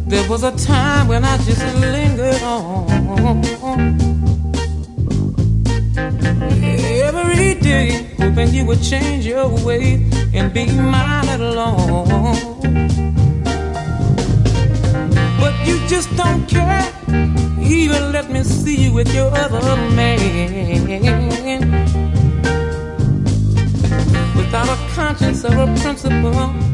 There was a time when I just lingered on every day, hoping you would change your way and be mine alone. But you just don't care, even let me see you with your other man. Without a conscience or a principle,